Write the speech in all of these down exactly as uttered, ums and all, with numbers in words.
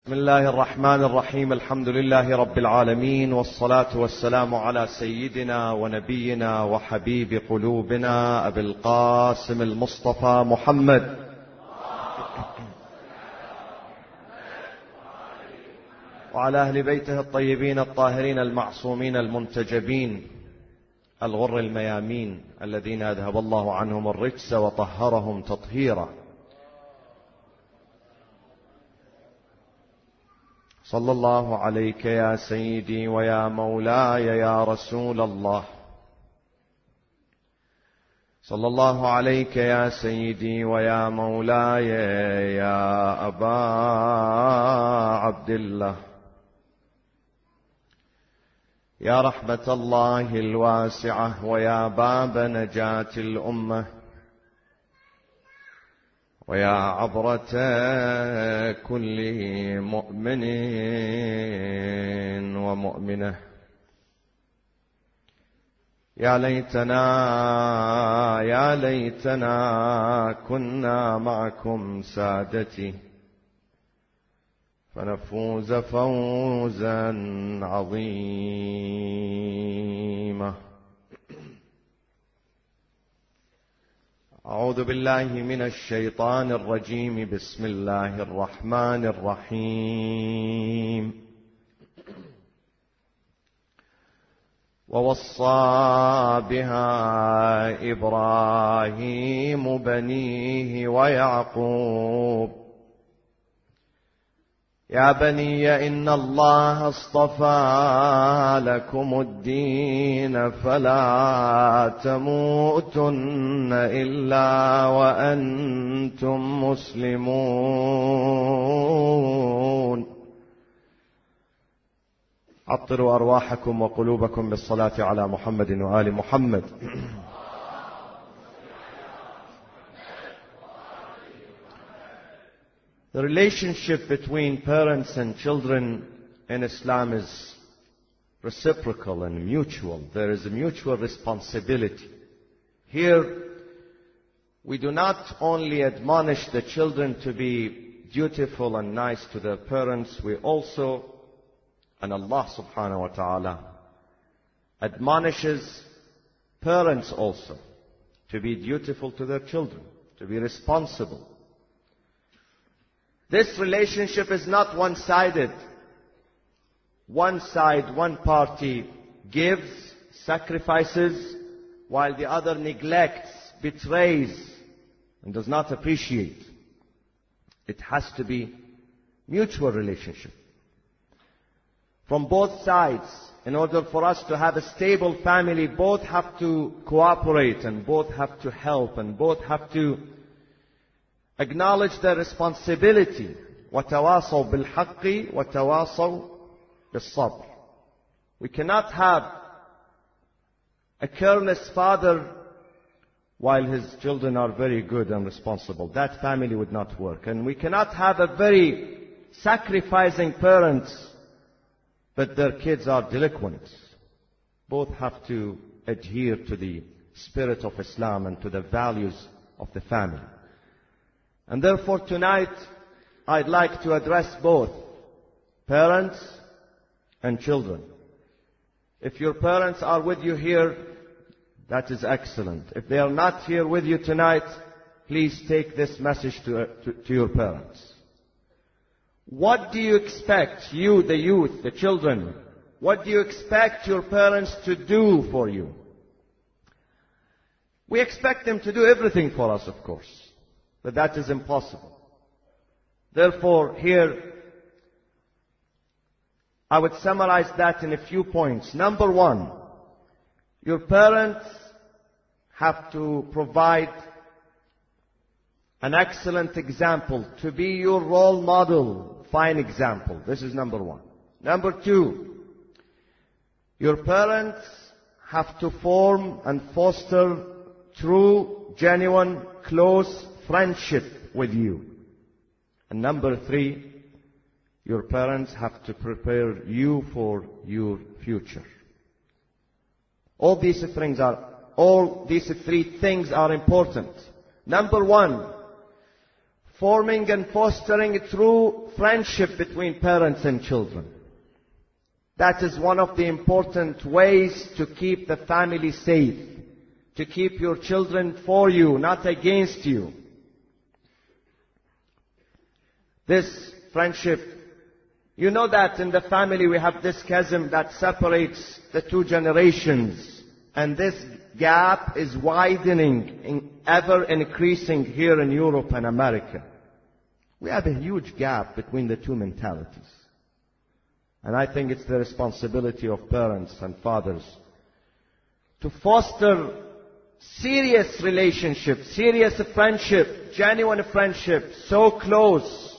بسم الله الرحمن الرحيم. الحمد لله رب العالمين، والصلاة والسلام على سيدنا ونبينا وحبيب قلوبنا أبي القاسم المصطفى محمد وعلى أهل بيته الطيبين الطاهرين المعصومين المنتجبين الغر الميامين الذين أذهب الله عنهم الرجس وطهرهم تطهيرا. صلى الله عليك يا سيدي ويا مولاي يا رسول الله. صلى الله عليك يا سيدي ويا مولاي يا أبا عبد الله. يا رحمة الله الواسعة ويا باب نجاة الأمة ويا عبرة كل مؤمن ومؤمنة، يا ليتنا يا ليتنا كنا معكم سادتي فنفوز فوزا عظيما. أعوذ بالله من الشيطان الرجيم. بسم الله الرحمن الرحيم. ووصى بها إبراهيم بنيه ويعقوب يا بني إن الله اصطفى لكم الدين فلا تموتن إلا وأنتم مسلمون. عطروا أرواحكم وقلوبكم بالصلاة على محمد وآل محمد. The relationship between parents and children in Islam is reciprocal and mutual. There is a mutual responsibility. Here, we do not only admonish the children to be dutiful and nice to their parents, we also, and Allah subhanahu wa ta'ala, admonishes parents also to be dutiful to their children, to be responsible. This relationship is not one-sided. One side, one party gives, sacrifices, while the other neglects, betrays, and does not appreciate. It has to be mutual relationship from both sides. In order for us to have a stable family, both have to cooperate and both have to help and both have to acknowledge their responsibility. وَتَوَاصَوْا بِالْحَقِّ وَتَوَاصَوْا بِالصَّبْرِ. We cannot have a careless father while his children are very good and responsible. That family would not work. And we cannot have a very sacrificing parents, but their kids are delinquents. Both have to adhere to the spirit of Islam and to the values of the family. And therefore tonight, I'd like to address both parents and children. If your parents are with you here, that is excellent. If they are not here with you tonight, please take this message to, to, to your parents. What do you expect, you, the youth, the children, what do you expect your parents to do for you? We expect them to do everything for us, of course. But that is impossible. Therefore, here, I would summarize that in a few points. Number one, your parents have to provide an excellent example, to be your role model, fine example. This is number one. Number two, your parents have to form and foster true, genuine, close friendship with you. And number three, your parents have to prepare you for your future. All these things are, all these three things are important. Number one, forming and fostering true friendship between parents and children. That is one of the important ways to keep the family safe, to keep your children for you, not against you. This friendship, you know that in the family we have this chasm that separates the two generations, and this gap is widening, in ever increasing here in Europe and America. We have a huge gap between the two mentalities. And I think it's the responsibility of parents and fathers to foster serious relationships, serious friendship, genuine friendship, so close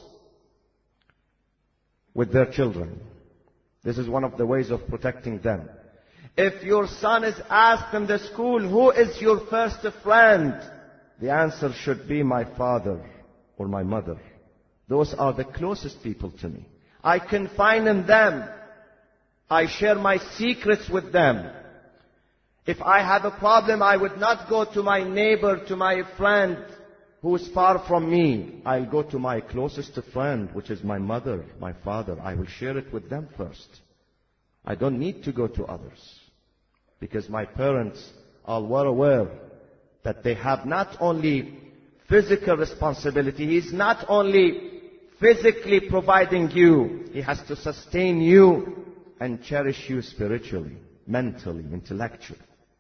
with their children. This is one of the ways of protecting them. If your son is asked in the school, who is your first friend? The answer should be my father or my mother. Those are the closest people to me. I confide in them. I share my secrets with them. If I have a problem, I would not go to my neighbor, to my friend who is far from me. I'll go to my closest friend, which is my mother, my father. I will share it with them first. I don't need to go to others, because my parents are well aware that they have not only physical responsibility. He's not only physically providing you, He has to sustain you and cherish you spiritually, mentally, intellectually.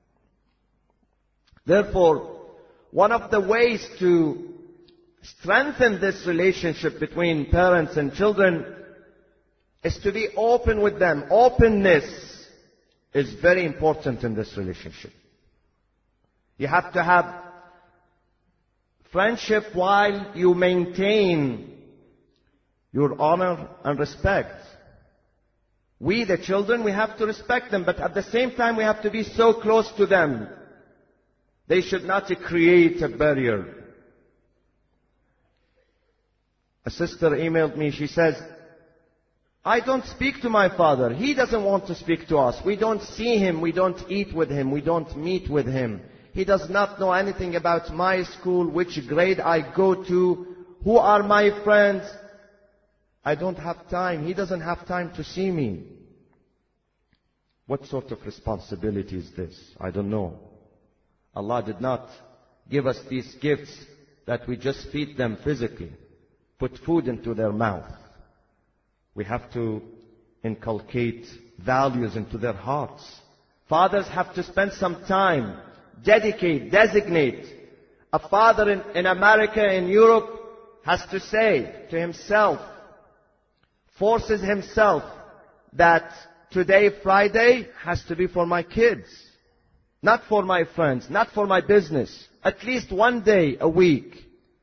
Therefore, one of the ways to strengthen this relationship between parents and children is to be open with them. Openness is very important in this relationship. You have to have friendship while you maintain your honor and respect. We, the children, we have to respect them, but at the same time we have to be so close to them. They should not create a barrier. A sister emailed me, she says, I don't speak to my father. He doesn't want to speak to us. We don't see him. We don't eat with him. We don't meet with him. He does not know anything about my school, which grade I go to, who are my friends. I don't have time. He doesn't have time to see me. What sort of responsibility is this? I don't know. Allah did not give us these gifts that we just feed them physically, put food into their mouth. We have to inculcate values into their hearts. Fathers have to spend some time, dedicate, designate. A father in, in America, in Europe, has to say to himself, forces himself, that today, Friday, has to be for my kids. Not for my friends, not for my business. At least one day a week.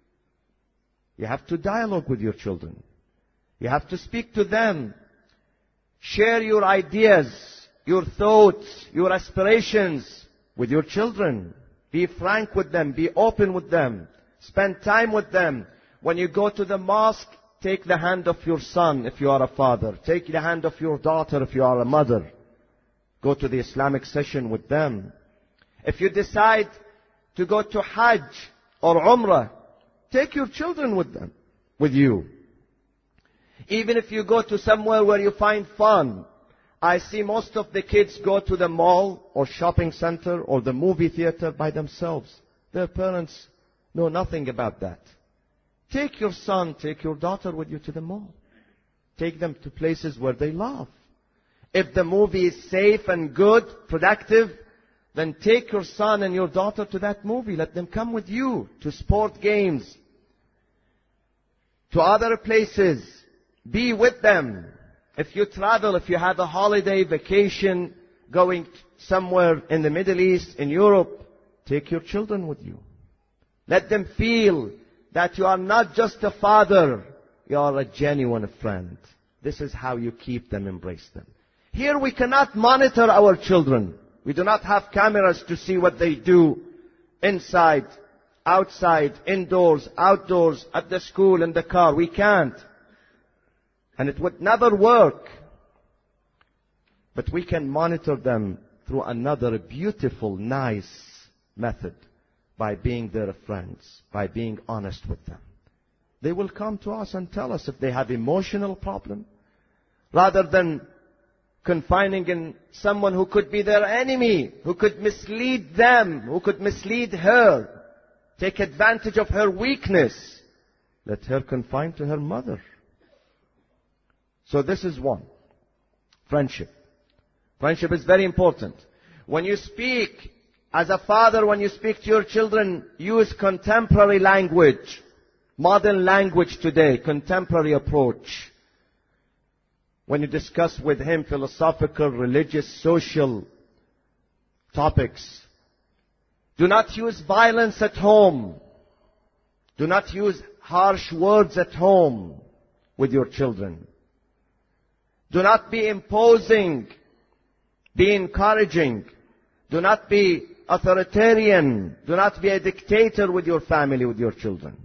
You have to dialogue with your children. You have to speak to them. Share your ideas, your thoughts, your aspirations with your children. Be frank with them. Be open with them. Spend time with them. When you go to the mosque, take the hand of your son if you are a father. Take the hand of your daughter if you are a mother. Go to the Islamic session with them. If you decide to go to Hajj or Umrah, take your children with them, with you. Even if you go to somewhere where you find fun, I see most of the kids go to the mall or shopping center or the movie theater by themselves. Their parents know nothing about that. Take your son, take your daughter with you to the mall. Take them to places where they love. If the movie is safe and good, productive, then take your son and your daughter to that movie. Let them come with you to sport games, to other places. Be with them. If you travel, if you have a holiday, vacation, going somewhere in the Middle East, in Europe, take your children with you. Let them feel that you are not just a father, you are a genuine friend. This is how you keep them, embrace them. Here we cannot monitor our children. We do not have cameras to see what they do inside, outside, indoors, outdoors, at the school, in the car. We can't. And it would never work. But we can monitor them through another beautiful, nice method. By being their friends. By being honest with them. They will come to us and tell us if they have emotional problem, rather than confining in someone who could be their enemy, who could mislead them, who could mislead her, take advantage of her weakness. Let her confine to her mother. So this is one. Friendship. Friendship is very important. When you speak, as a father, when you speak to your children, use contemporary language. Modern language today, contemporary approach. When you discuss with him philosophical, religious, social topics, do not use violence at home. Do not use harsh words at home with your children. Do not be imposing. Be encouraging. Do not be authoritarian. Do not be a dictator with your family, with your children.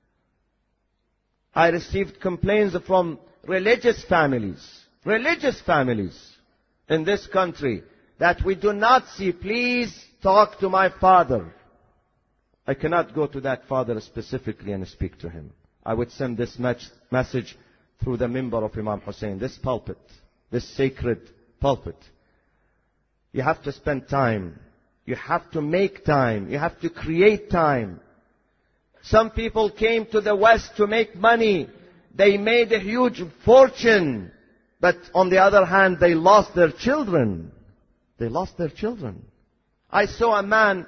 I received complaints from religious families, religious families in this country, that we do not see, please talk to my father. I cannot go to that father specifically and speak to him. I would send this message through the minbar of Imam Hussein, this pulpit, this sacred pulpit. You have to spend time. You have to make time. You have to create time. Some people came to the West to make money. They made a huge fortune. But on the other hand, they lost their children. They lost their children. I saw a man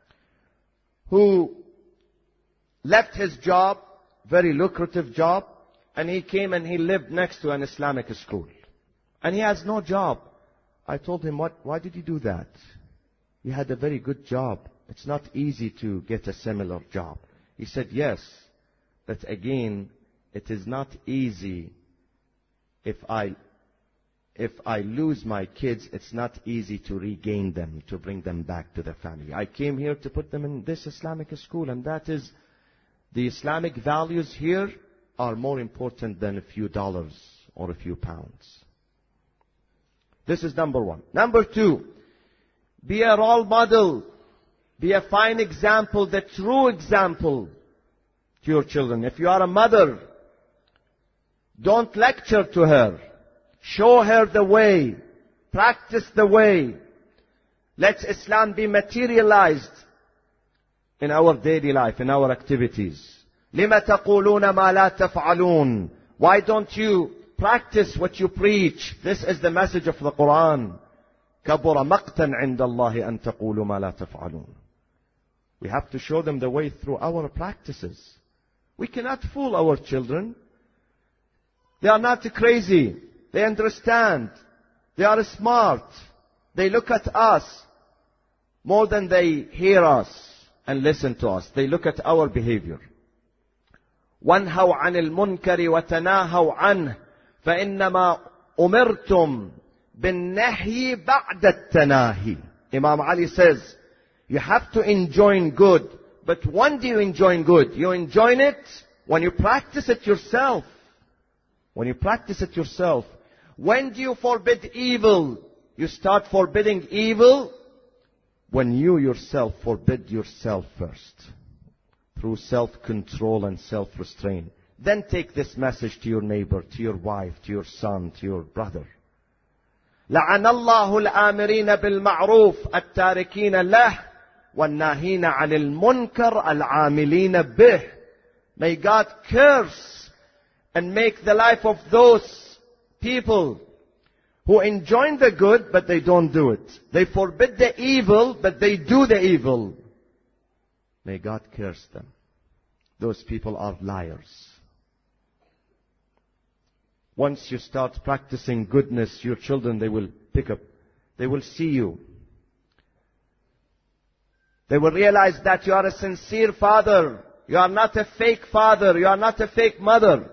who left his job, very lucrative job, and he came and he lived next to an Islamic school. And he has no job. I told him, what, why did you do that? You had a very good job. It's not easy to get a similar job. He said, yes, but again, it is not easy. If I, if I lose my kids, it's not easy to regain them, to bring them back to the family. I came here to put them in this Islamic school, and that is, the Islamic values here are more important than a few dollars or a few pounds. This is number one. Number two, be a role model. Be a fine example, the true example to your children. If you are a mother, don't lecture to her. Show her the way. Practice the way. Let Islam be materialized in our daily life, in our activities. لِمَ تَقُولُونَ مَا لَا تَفْعَلُونَ. Why don't you practice what you preach? This is the message of the Quran. كَبُرَ مَقْتًا عِنْدَ اللَّهِ أَن تَقُولُوا مَا لَا تَفْعَلُونَ. We have to show them the way through our practices. We cannot fool our children. They are not crazy. They understand. They are smart. They look at us more than they hear us and listen to us. They look at our behavior. وَانْهَوْا عَنِ الْمُنْكَرِ وَتَنَاهَوْا عَنْهُ فَإِنَّمَا أُمِرْتُمْ بِالنَّهْيِ بَعْدَ التَّنَاهِ. Imam Ali says, you have to enjoin good. But when do you enjoin good? You enjoin it when you practice it yourself. When you practice it yourself. When do you forbid evil? You start forbidding evil when you yourself forbid yourself first. Through self-control and self-restraint. Then take this message to your neighbor, to your wife, to your son, to your brother. لَعَنَ اللَّهُ الْآمِرِينَ بِالْمَعْرُوفِ التَّارِكِينَ لَهُ وَالنَّاهِينَ عَنِ الْمُنْكَرِ الْعَامِلِينَ بِهِ. May God curse and make the life of those people who enjoin the good, but they don't do it. They forbid the evil, but they do the evil. May God curse them. Those people are liars. Once you start practicing goodness, your children, they will pick up. They will see you. They will realize that you are a sincere father. You are not a fake father. You are not a fake mother.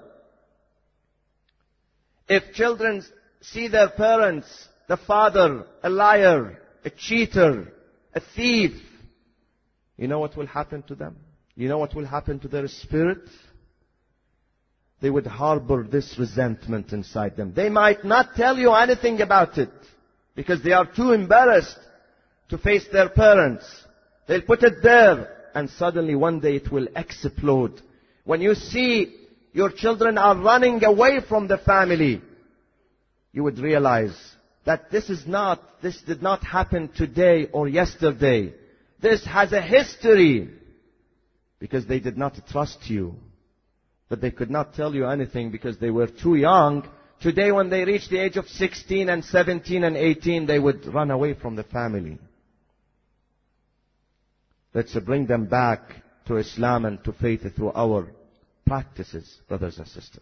If children see their parents, the father, a liar, a cheater, a thief, you know what will happen to them? You know what will happen to their spirit? They would harbor this resentment inside them. They might not tell you anything about it because they are too embarrassed to face their parents. They'll put it there, and suddenly one day it will explode when you see your children are running away from the family, you would realize that this is not, this did not happen today or yesterday. This has a history, because they did not trust you. But they could not tell you anything because they were too young. Today, when they reach the age of sixteen and seventeen and eighteen, they would run away from the family. Let's bring them back to Islam and to faith through our practices, brothers and sisters.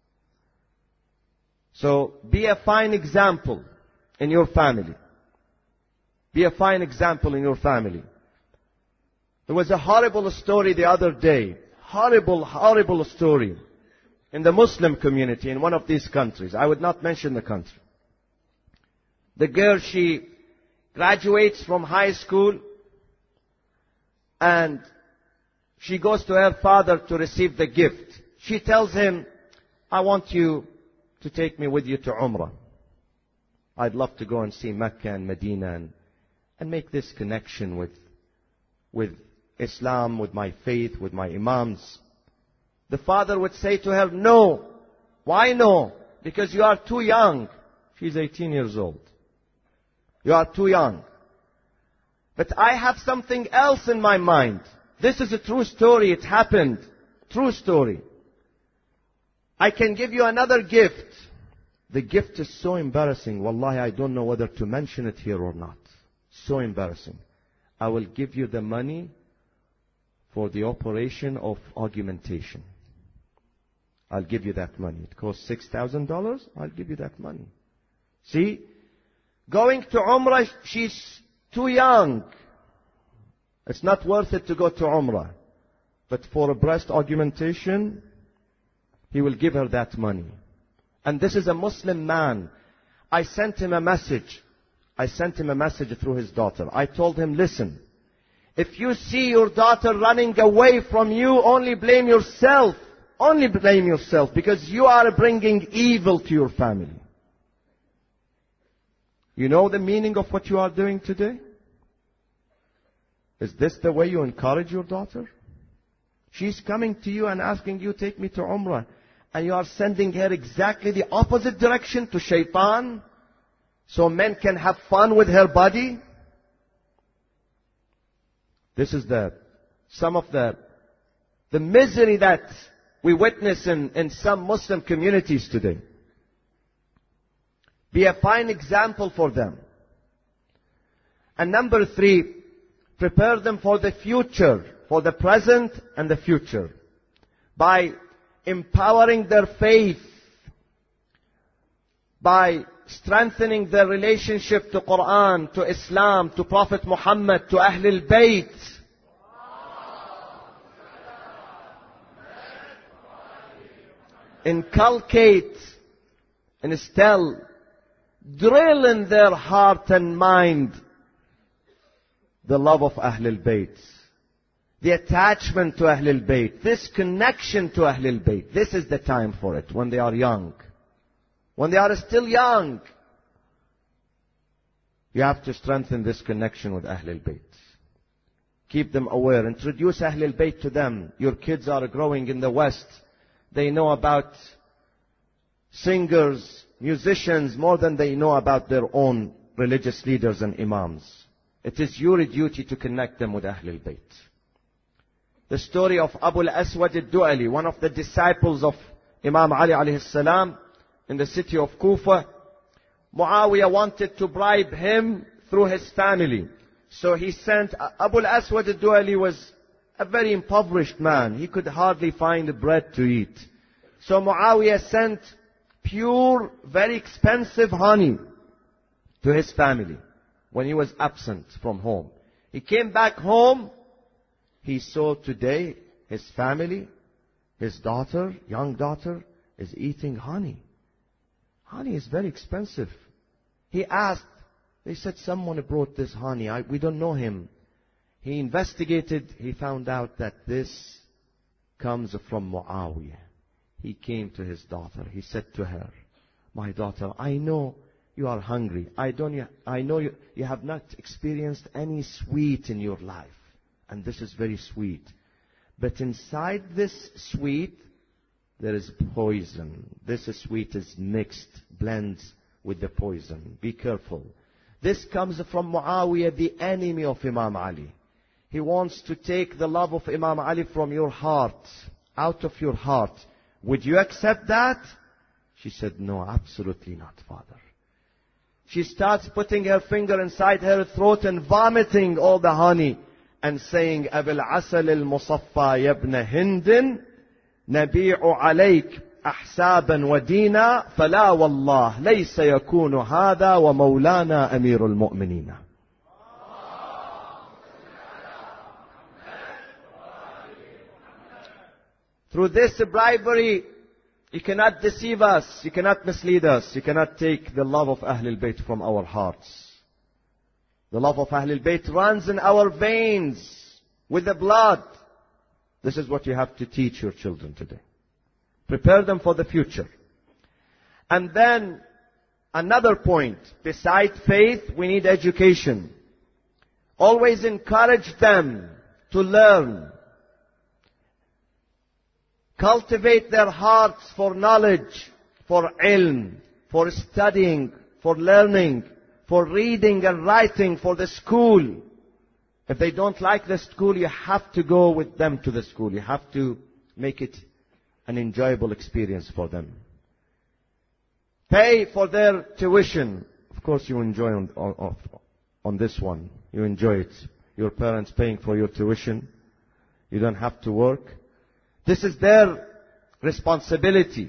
So, be a fine example in your family. Be a fine example in your family. There was a horrible story the other day. Horrible, horrible story in the Muslim community in one of these countries. I would not mention the country. The girl, she graduates from high school and she goes to her father to receive the gift. She tells him, I want you to take me with you to Umrah. I'd love to go and see Mecca and Medina and, and make this connection with, with Islam, with my faith, with my imams. The father would say to her, no. Why no? Because you are too young. She's eighteen years old. You are too young. But I have something else in my mind. This is a true story. It happened. True story. I can give you another gift. The gift is so embarrassing. Wallahi, I don't know whether to mention it here or not. So embarrassing. I will give you the money for the operation of augmentation. I'll give you that money. It costs six thousand dollars. I'll give you that money. See? Going to Umrah, she's too young. It's not worth it to go to Umrah. But for a breast augmentation, he will give her that money. And this is a Muslim man. I sent him a message. I sent him a message through his daughter. I told him, listen, if you see your daughter running away from you, only blame yourself. Only blame yourself, because you are bringing evil to your family. You know the meaning of what you are doing today? Is this the way you encourage your daughter? She's coming to you and asking you, take me to Umrah. And you are sending her exactly the opposite direction, to shaitan, so men can have fun with her body. This is the, some of the, the misery that we witness in, in some Muslim communities today. Be a fine example for them. And number three, prepare them for the future, for the present and the future, by empowering their faith, by strengthening their relationship to Quran, to Islam, to Prophet Muhammad, to Ahlul Bayt. Inculcate, instill, drill in their heart and mind the love of Ahlul Bayt, the attachment to Ahlul Bayt, this connection to Ahlul Bayt. This is the time for it, when they are young. When they are still young, you have to strengthen this connection with Ahlul Bayt. Keep them aware. Introduce Ahlul Bayt to them. Your kids are growing in the West. They know about singers, musicians, more than they know about their own religious leaders and imams. It is your duty to connect them with Ahlul Bayt. The story of Abu al-Aswad al-Du'ali, one of the disciples of Imam Ali alayhi salam in the city of Kufa. Muawiyah wanted to bribe him through his family. So he sent, Abu al-Aswad al-Du'ali was a very impoverished man. He could hardly find bread to eat. So Muawiyah sent pure, very expensive honey to his family when he was absent from home. He came back home. He saw today his family, his daughter, young daughter, is eating honey. Honey is very expensive. He asked, they said someone brought this honey. I, we don't know him. He investigated. He found out that this comes from Muawiyah. He came to his daughter. He said to her, my daughter, I know you are hungry. I don't. I know you, you have not experienced any sweet in your life. And this is very sweet. But inside this sweet, there is poison. This sweet is mixed, blends with the poison. Be careful. This comes from Muawiyah, the enemy of Imam Ali. He wants to take the love of Imam Ali from your heart, out of your heart. Would you accept that? She said, no, absolutely not, Father. She starts putting her finger inside her throat and vomiting all the honey and saying, أبي العسل المصفى يا ابن هند نبيع عليك أحسابا ودينا فلا والله ليس يكون هذا ومولانا أمير المؤمنين. Through this bribery, you cannot deceive us, you cannot mislead us, you cannot take the love of Ahlul Bayt from our hearts. The love of Ahlul Bayt runs in our veins with the blood. This is what you have to teach your children today. Prepare them for the future. And then, another point, beside faith, we need education. Always encourage them to learn. Cultivate their hearts for knowledge, for ilm, for studying, for learning, for reading and writing, for the school. If they don't like the school, you have to go with them to the school. You have to make it an enjoyable experience for them. Pay for their tuition. Of course you enjoy on, on, on this one. You enjoy it. Your parents paying for your tuition. You don't have to work. This is their responsibility.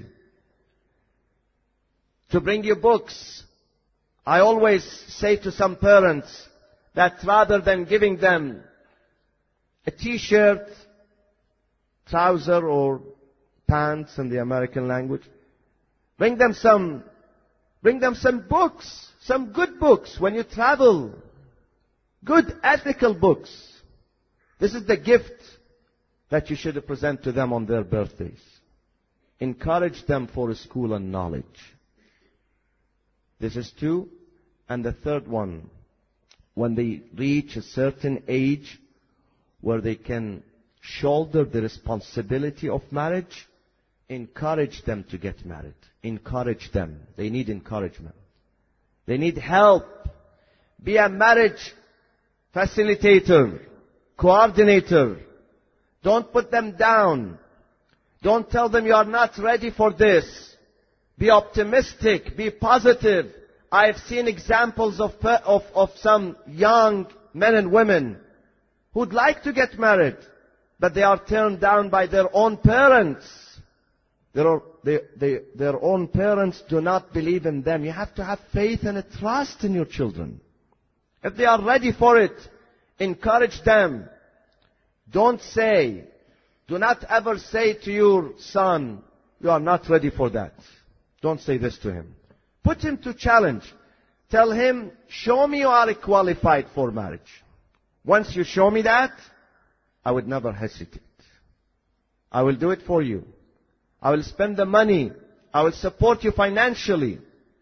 To bring you books. I always say to some parents that rather than giving them a t-shirt, trouser or pants in the American language, bring them some, bring them some books, some good books when you travel. Good ethical books. This is the gift that you should present to them on their birthdays. Encourage them for school and knowledge. This is two. And the third one, when they reach a certain age where they can shoulder the responsibility of marriage, encourage them to get married. Encourage them. They need encouragement. They need help. Be a marriage facilitator, coordinator. Don't put them down. Don't tell them you are not ready for this. Be optimistic. Be positive. I have seen examples of, of, of some young men and women who'd like to get married, but they are turned down by their own parents. Their, they, they, their own parents do not believe in them. You have to have faith and a trust in your children. If they are ready for it, encourage them. Don't say, do not ever say to your son, you are not ready for that. Don't say this to him. Put him to challenge. Tell him, show me you are qualified for marriage. Once you show me that, I would never hesitate. I will do it for you. I will spend the money. I will support you financially.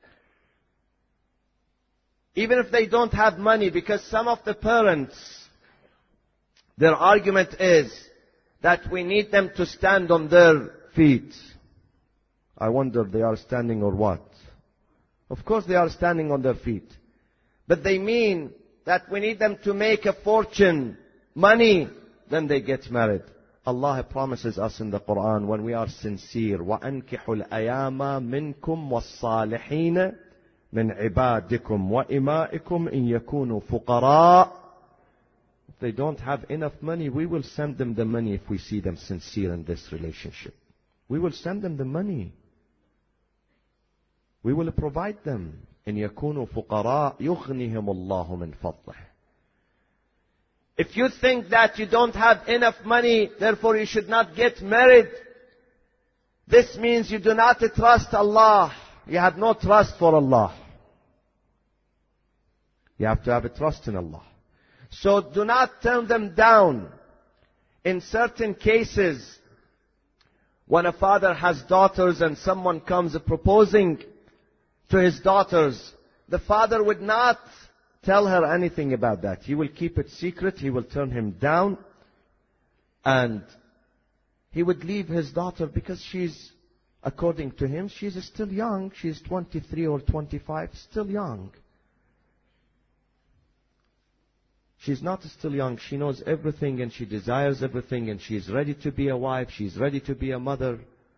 Even if they don't have money, because some of the parents, their argument is that we need them to stand on their feet. I wonder they are standing or what? Of course they are standing on their feet. But they mean that we need them to make a fortune, money, then they get married. Allah promises us in the Quran when we are sincere, وَأَنْكِحُ الْأَيَامَ مِنْكُمْ وَالصَّالِحِينَ مِنْ عِبَادِكُمْ وَإِمَائِكُمْ إِنْ يَكُونُوا فُقَرَاءَ. If they don't have enough money, we will send them the money if we see them sincere in this relationship. We will send them the money. We will provide them. إن يكونوا فقراء يغنيهم الله من فضله. If you think that you don't have enough money, therefore you should not get married, this means you do not trust Allah. You have no trust for Allah. You have to have a trust in Allah. So do not turn them down. In certain cases, when a father has daughters and someone comes proposing to his daughters, the father would not tell her anything about that. He will keep it secret. He will turn him down. And he would leave his daughter because she's, according to him, she's still young. She's twenty-three or twenty-five, still young. She's not still young. She knows everything and she desires everything and she's ready to be a wife. She's ready to be a mother.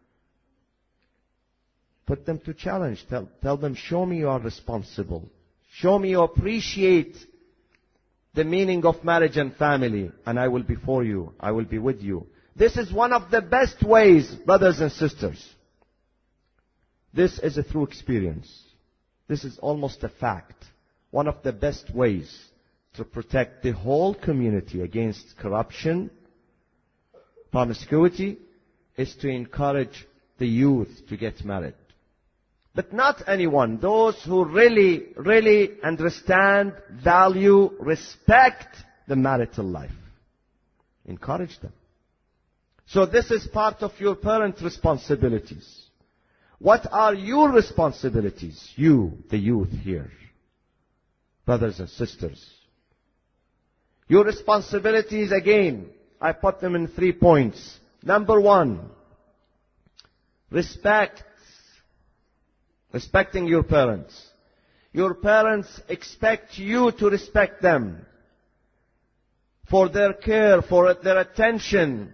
Put them to challenge. Tell, tell them, show me you are responsible. Show me you appreciate the meaning of marriage and family, and I will be for you. I will be with you. This is one of the best ways, brothers and sisters. This is a true experience. This is almost a fact. One of the best ways to protect the whole community against corruption, promiscuity, is to encourage the youth to get married. But not anyone. Those who really, really understand, value, respect the marital life. Encourage them. So this is part of your parent responsibilities. What are your responsibilities? You, the youth here. Brothers and sisters. Your responsibilities, again, I put them in three points. Number one, respect. Respecting your parents. Your parents expect you to respect them for their care, for their attention,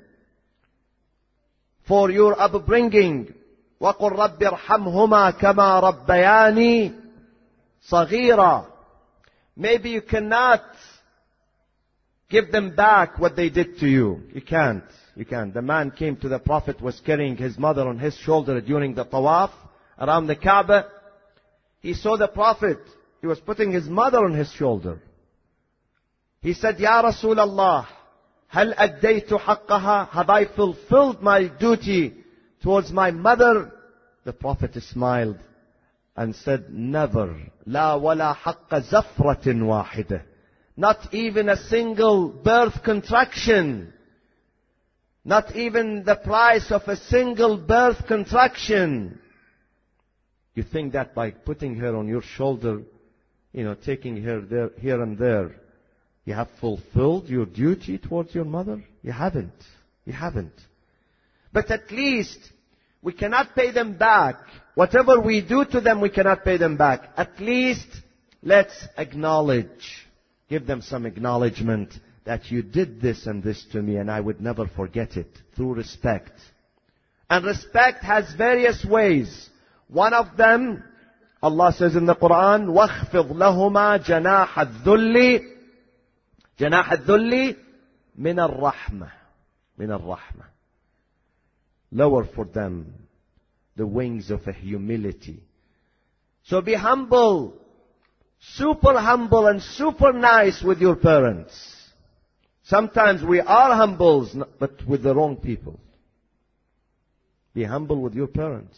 for your upbringing. وَقُلْ رَبِّ ارْحَمْهُمَا كَمَا رَبَّيَانِي صَغِيرًا. Maybe you cannot give them back what they did to you. You can't. You can't. The man came to the Prophet, was carrying his mother on his shoulder during the tawaf around the Kaaba. He saw the Prophet. He was putting his mother on his shoulder. He said, Ya Rasulallah, هل أديت حقها? Have I fulfilled my duty towards my mother? The Prophet smiled and said, never. لا ولا حق زفرة واحدة. Not even a single birth contraction. Not even the price of a single birth contraction. You think that by putting her on your shoulder, you know, taking her there, here and there, you have fulfilled your duty towards your mother? You haven't. You haven't. But at least we cannot pay them back. Whatever we do to them, we cannot pay them back. At least let's acknowledge, give them some acknowledgement that you did this and this to me and I would never forget it, through respect. And respect has various ways. One of them, Allah says in the Quran, وَاخْفِضْ لَهُمَا جَنَاحَ الذُّلِّ جَنَاحَ الذُّلِّ مِنَ الرَّحْمَةِ مِنَ الرَّحْمَةِ. Lower for them the wings of a humility. So be humble, super humble and super nice with your parents. Sometimes we are humbles, but with the wrong people. Be humble with your parents.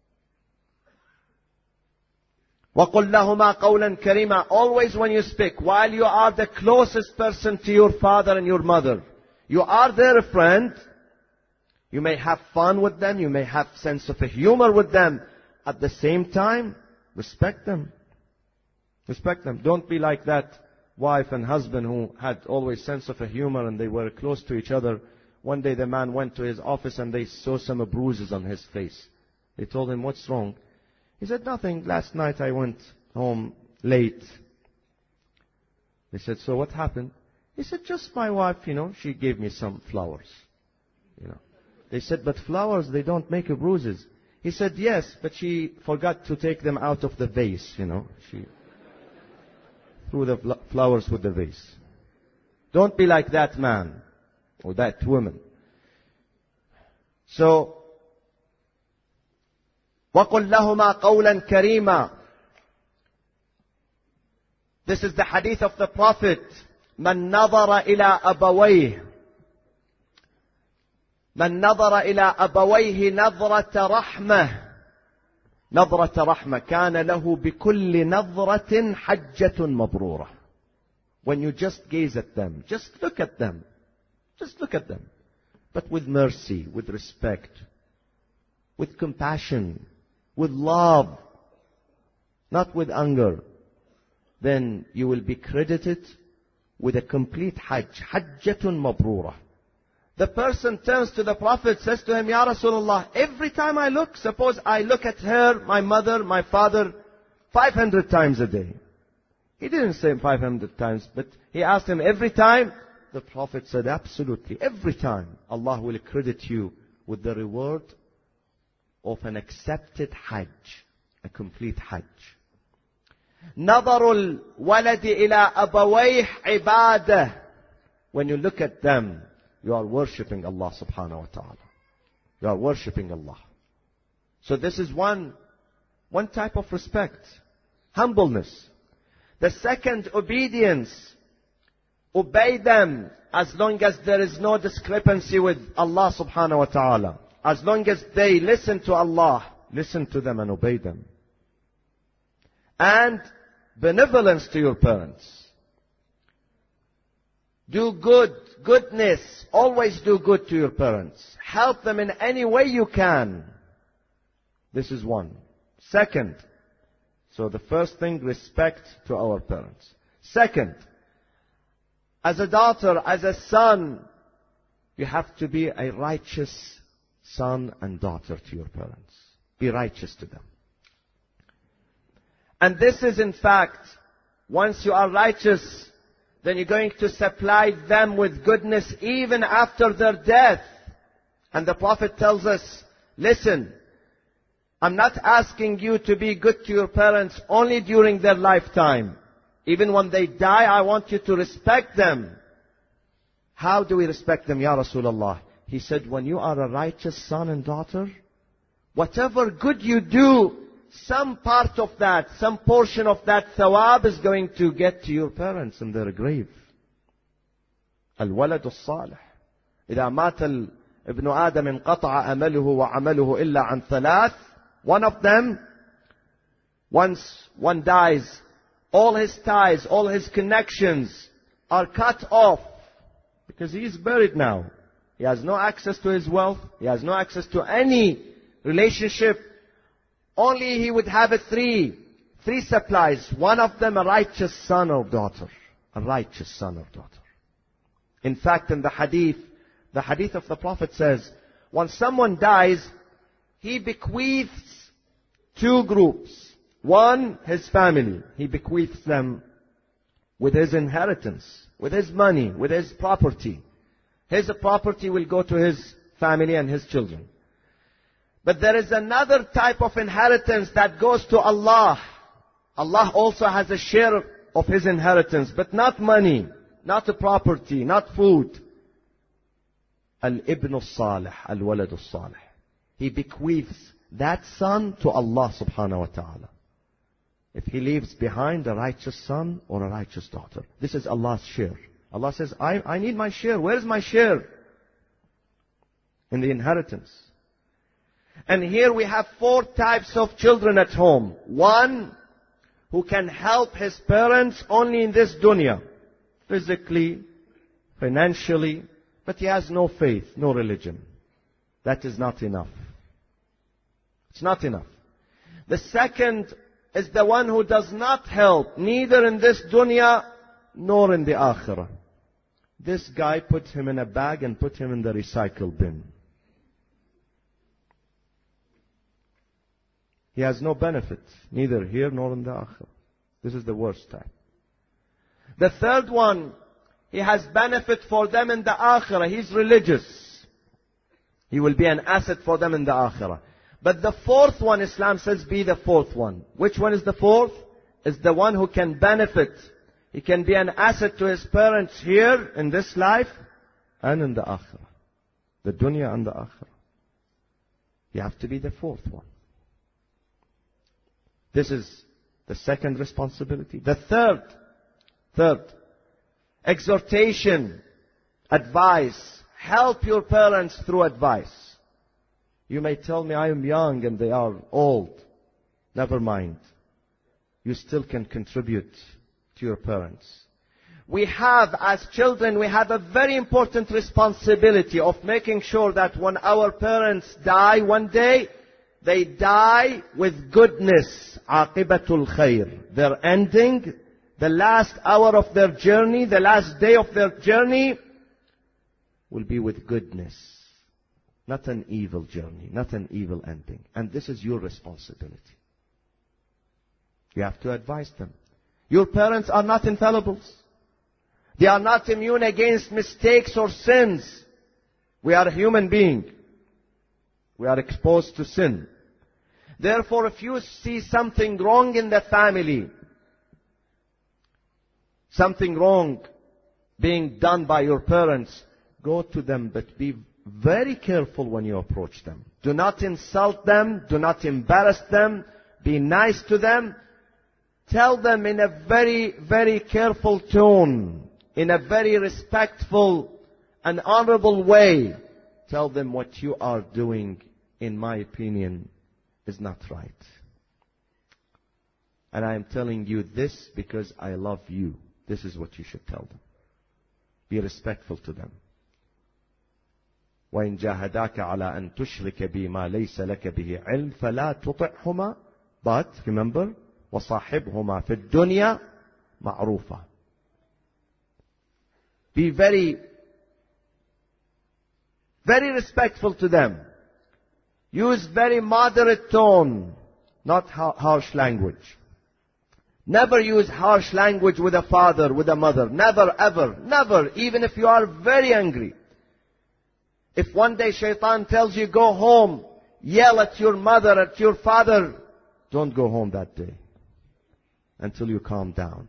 وَقُلْ لَهُمَا قَوْلًا كَرِيمًا. Always when you speak, while you are the closest person to your father and your mother, you are their friend. You may have fun with them. You may have sense of humor with them. At the same time, respect them. Respect them. Don't be like that wife and husband who had always sense of humor and they were close to each other. One day the man went to his office and they saw some bruises on his face. They told him, what's wrong? He said, nothing. Last night I went home late. They said, so what happened? He said, just my wife, you know, she gave me some flowers. You know. They said, but flowers, they don't make bruises. He said, yes, but she forgot to take them out of the vase, you know. She threw the flowers with the vase. Don't be like that man or that woman. So, وَقُلْ لَهُمَا قَوْلًا كَرِيمًا. This is the hadith of the Prophet. مَنْ نَظَرَ إِلَىٰ أَبَوَيْهِ مَنْ نَظَرَ إِلَىٰ أَبَوَيْهِ نَظْرَةَ رَحْمَةٍ نظرة رحمة كان له بكل نظرة حجة مبرورة. When you just gaze at them, just look at them, just look at them, but with mercy, with respect, with compassion, with love, not with anger, then you will be credited with a complete hajj, حجة مبرورة. The person turns to the Prophet, says to him, Ya Rasulullah, every time I look, suppose I look at her, my mother, my father, five hundred times a day. He didn't say five hundred times, but he asked him every time. The Prophet said, absolutely, every time Allah will credit you with the reward of an accepted Hajj, a complete Hajj. نظر الولد إلى أبويه عبادة. When you look at them, you are worshipping Allah subhanahu wa ta'ala. You are worshipping Allah. So this is one, one type of respect. Humbleness. The second, obedience. Obey them as long as there is no discrepancy with Allah subhanahu wa ta'ala. As long as they listen to Allah, listen to them and obey them. And benevolence to your parents. Do good, goodness. Always do good to your parents. Help them in any way you can. This is one. Second, so the first thing, respect to our parents. Second, as a daughter, as a son, you have to be a righteous son and daughter to your parents. Be righteous to them. And this is in fact, once you are righteous, then you're going to supply them with goodness even after their death. And the Prophet tells us, listen, I'm not asking you to be good to your parents only during their lifetime. Even when they die, I want you to respect them. How do we respect them, Ya Rasulullah? He said, when you are a righteous son and daughter, whatever good you do, some part of that, some portion of that thawab is going to get to your parents in their grave. الولد الصالح إذا مات ابن آدم انقطع أمله وعمله إلا عن ثلاث. One of them, once one dies, all his ties, all his connections are cut off because he is buried now. He has no access to his wealth. He has no access to any relationship. Only he would have a three, three supplies. One of them a righteous son or daughter. A righteous son or daughter. In fact, in the hadith, the hadith of the Prophet says, when someone dies, he bequeaths two groups. One, his family. He bequeaths them with his inheritance, with his money, with his property. His property will go to his family and his children. But there is another type of inheritance that goes to Allah. Allah also has a share of His inheritance, but not money, not a property, not food. Al-Ibn al-Salih, Al-Walad al-Salih. He bequeaths that son to Allah subhanahu wa ta'ala. If he leaves behind a righteous son or a righteous daughter. This is Allah's share. Allah says, I, I need my share. Where is my share? In the inheritance. And here we have four types of children at home. One, who can help his parents only in this dunya. Physically, financially, but he has no faith, no religion. That is not enough. It's not enough. The second is the one who does not help, neither in this dunya, nor in the akhirah. This guy put him in a bag and put him in the recycle bin. He has no benefit, neither here nor in the akhirah. This is the worst type. The third one, he has benefit for them in the akhirah. He's religious. He will be an asset for them in the akhirah. But the fourth one, Islam says, be the fourth one. Which one is the fourth? Is the one who can benefit. He can be an asset to his parents here in this life and in the akhirah. The dunya and the akhirah. You have to be the fourth one. This is the second responsibility. The third, third, exhortation, advice. Help your parents through advice. You may tell me I am young and they are old. Never mind. You still can contribute to your parents. We have, as children, we have a very important responsibility of making sure that when our parents die one day, they die with goodness. Aqibatul khair. Their ending, the last hour of their journey, the last day of their journey, will be with goodness. Not an evil journey, not an evil ending. And this is your responsibility. You have to advise them. Your parents are not infallibles. They are not immune against mistakes or sins. We are a human being. We are exposed to sin. Therefore, if you see something wrong in the family, something wrong being done by your parents, go to them, but be very careful when you approach them. Do not insult them. Do not embarrass them. Be nice to them. Tell them in a very, very careful tone, in a very respectful and honorable way. Tell them what you are doing, in my opinion, is not right. And I am telling you this because I love you. This is what you should tell them. Be respectful to them. وَإِنْ جَاهَدَاكَ عَلَىٰ أَن تُشْرِكَ بِي مَا لَيْسَ لَكَ بِهِ عِلْمٍ فَلَا تُطِعْهُمَا. But, remember, وَصَاحِبْهُمَا فِي الدُّنْيَا مَعْرُوفًا. Be very, very respectful to them. Use very moderate tone, not harsh language. Never use harsh language with a father, with a mother. Never, ever, never, even if you are very angry. If one day shaitan tells you, go home, yell at your mother, at your father, don't go home that day until you calm down.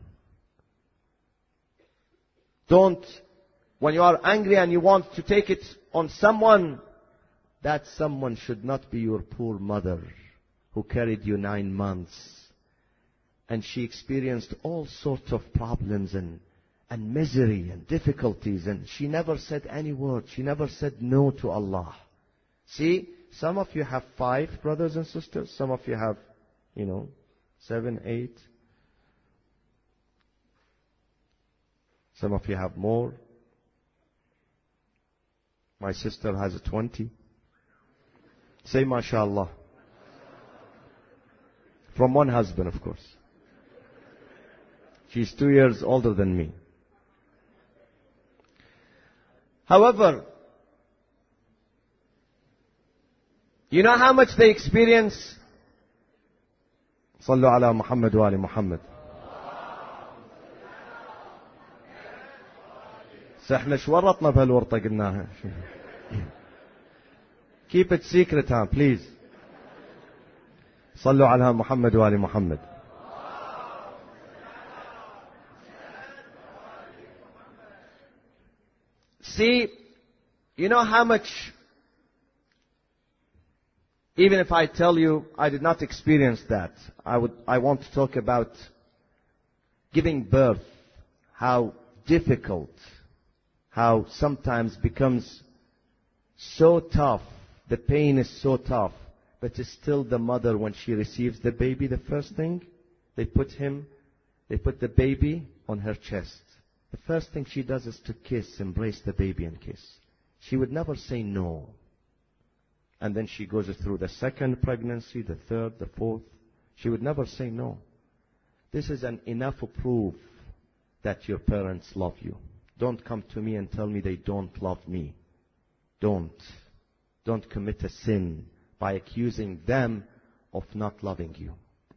Don't, when you are angry and you want to take it on someone, that someone should not be your poor mother who carried you nine months. And she experienced all sorts of problems and, and misery and difficulties. And she never said any word. She never said no to Allah. See, some of you have five brothers and sisters. Some of you have, you know, seven, eight. Some of you have more. My sister has a twenty. Say mashallah. From one husband, of course. She's two years older than me. However, you know how much they experience? Sallu ala Muhammad wa ali Muhammad. احنا شورطنا بهالورطة قلناها. Keep it secret, huh? Please. صلوا على محمد وآل محمد. See, you know how much, even if I tell you I did not experience that, I would, I want to talk about giving birth, how difficult, how sometimes becomes so tough. The pain is so tough, but it's still the mother, when she receives the baby, the first thing, they put him, they put the baby on her chest. The first thing she does is to kiss, embrace the baby and kiss. She would never say no. And then she goes through the second pregnancy, the third, the fourth. She would never say no. This is an enough proof that your parents love you. Don't come to me and tell me they don't love me. Don't. Don't commit a sin by accusing them of not loving you.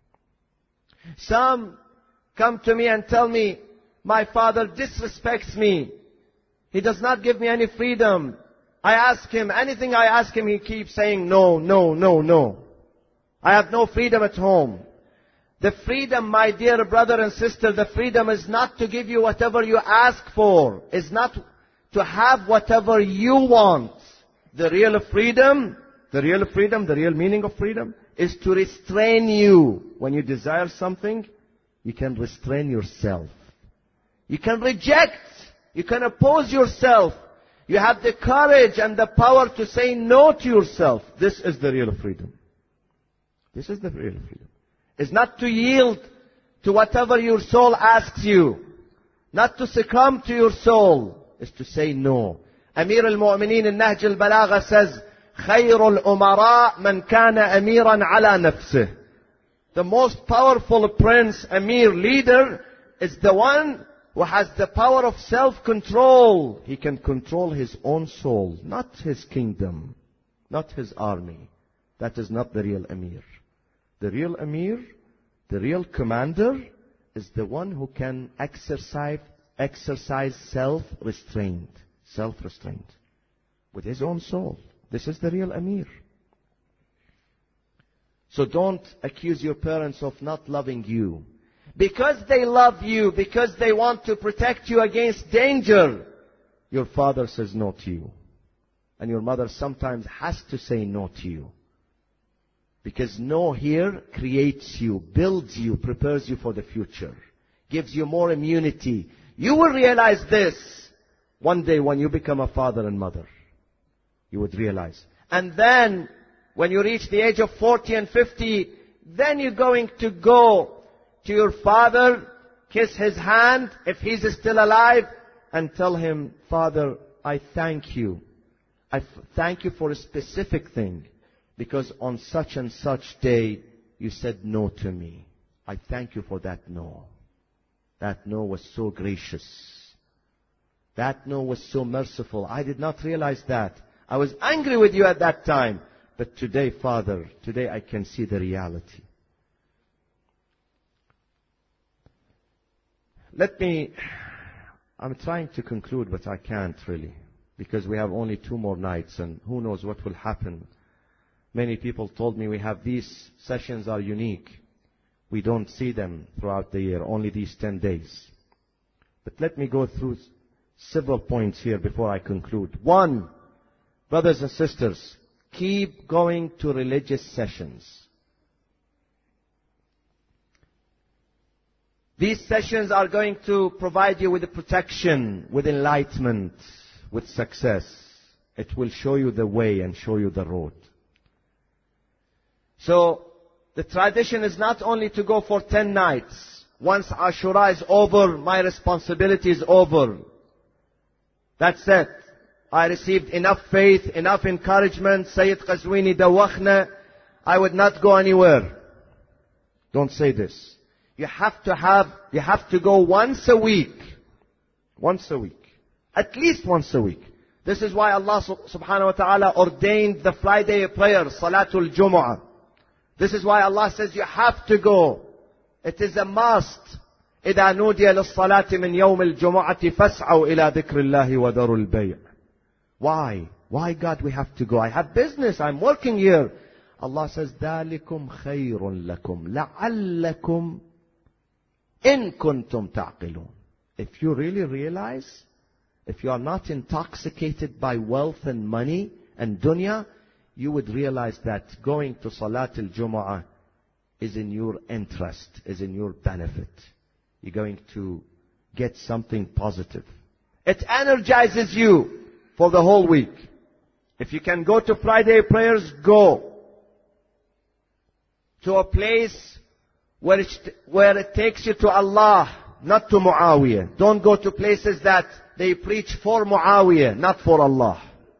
Some come to me and tell me, my father disrespects me. He does not give me any freedom. I ask him, anything I ask him, he keeps saying no, no, no, no. I have no freedom at home. The freedom, my dear brother and sister, the freedom is not to give you whatever you ask for. It's not to have whatever you want. The real freedom, the real freedom, the real meaning of freedom is to restrain you. When you desire something, you can restrain yourself. You can reject. You can oppose yourself. You have the courage and the power to say no to yourself. This is the real freedom. This is the real freedom. It's not to yield to whatever your soul asks you. Not to succumb to your soul. It's to say no. Amir al-Mu'mineen in Nahj al-Balagha says, خَيْرُ الْأُمَرَاء مَنْ كَانَ أَمِيرًا عَلَى نَفْسِهِ. The most powerful prince, Amir, leader, is the one who has the power of self-control. He can control his own soul, not his kingdom, not his army. That is not the real Amir. The real Amir, the real commander, is the one who can exercise, exercise self-restraint, self-restraint with his own soul. This is the real Amir. So don't accuse your parents of not loving you. Because they love you, because they want to protect you against danger, your father says no to you. And your mother sometimes has to say no to you. Because no here creates you, builds you, prepares you for the future, gives you more immunity. You will realize this one day when you become a father and mother. You would realize. And then, when you reach the age of forty and fifty, then you're going to go to your father, kiss his hand, if he's still alive, and tell him, Father, I thank you. I f- thank you for a specific thing, because on such and such day, you said no to me. I thank you for that no. That no was so gracious. That no was so merciful. I did not realize that. I was angry with you at that time. But today, Father, today I can see the reality. Let me, I'm trying to conclude, but I can't really, because we have only two more nights, and who knows what will happen. Many people told me we have these sessions are unique. We don't see them throughout the year, only these ten days. But let me go through several points here before I conclude. One, brothers and sisters, keep going to religious sessions. These sessions are going to provide you with the protection, with enlightenment, with success. It will show you the way and show you the road. So, the tradition is not only to go for ten nights. Once Ashura is over, my responsibility is over. That's it. I received enough faith, enough encouragement. Sayyid Qazwini dawakhna. I would not go anywhere. Don't say this. You have to have, you have to go once a week. Once a week. At least once a week. This is why Allah subhanahu wa ta'ala ordained the Friday prayer, Salatul Jumu'ah. This is why Allah says you have to go. It is a must. إذا نودي للصلاة من يوم الجمعة فاسعوا إلى ذكر الله وذروا البيع. Why? Why, God, we have to go? I have business. I'm working here. Allah says, ذَلِكُمْ خَيْرٌ لَكُمْ لَعَلَّكُمْ إِن كُنْتُمْ تَعْقِلُونَ. If you really realize, if you are not intoxicated by wealth and money and dunya, you would realize that going to Salat al-Jumu'ah is in your interest, is in your benefit. You're going to get something positive. It energizes you for the whole week. If you can go to Friday prayers, go to a place where it, where it takes you to Allah, not to Muawiyah. Don't go to places that they preach for Muawiyah, not for Allah.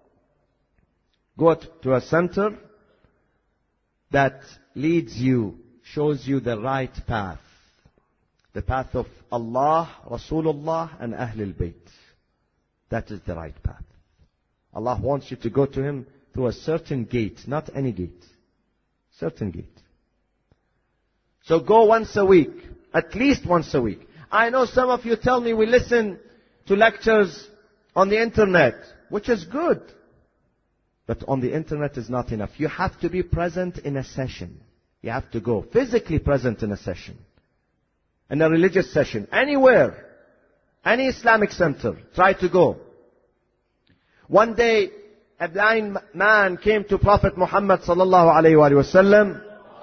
Go to a center that leads you, shows you the right path. The path of Allah, Rasulullah, and Ahlul Bayt. That is the right path. Allah wants you to go to Him through a certain gate, not any gate. Certain gate. So go once a week. At least once a week. I know some of you tell me we listen to lectures on the internet, which is good. But on the internet is not enough. You have to be present in a session. You have to go physically present in a session. In a religious session. Anywhere. Any Islamic center. Try to go. One day, a blind man came to Prophet Muhammad sallallahu alayhi wa sallam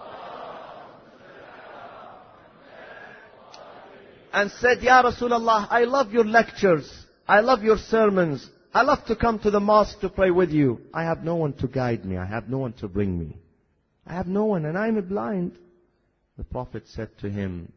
and said, Ya Rasulullah, I love your lectures. I love your sermons. I love to come to the mosque to pray with you. I have no one to guide me. I have no one to bring me. I have no one and I am blind. The Prophet said to him,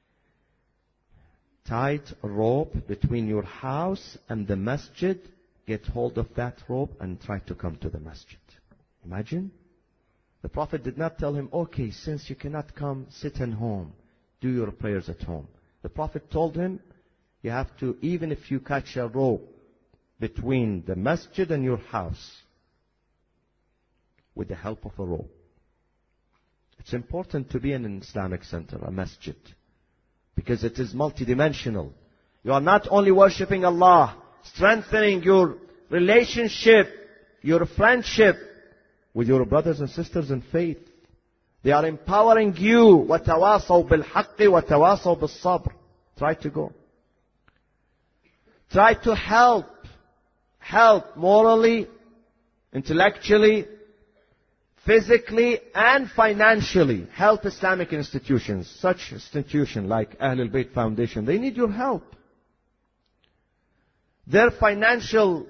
tight rope between your house and the masjid. Get hold of that rope and try to come to the masjid. Imagine. The Prophet did not tell him, okay, since you cannot come, sit at home. Do your prayers at home. The Prophet told him, You have to, even if you catch a rope between the masjid and your house, with the help of a rope. It's important to be in an Islamic center, a masjid, because it is multidimensional. You are not only worshipping Allah, strengthening your relationship, your friendship with your brothers and sisters in faith. They are empowering you. وَتَوَاصَوْا بِالْحَقِّ وَتَوَاصَوْا بِالصَّبْرِ. Try to go. Try to help. Help morally, intellectually, physically, and financially. Help Islamic institutions. Such institutions like Ahlul Bayt Foundation, they need your help. Their financial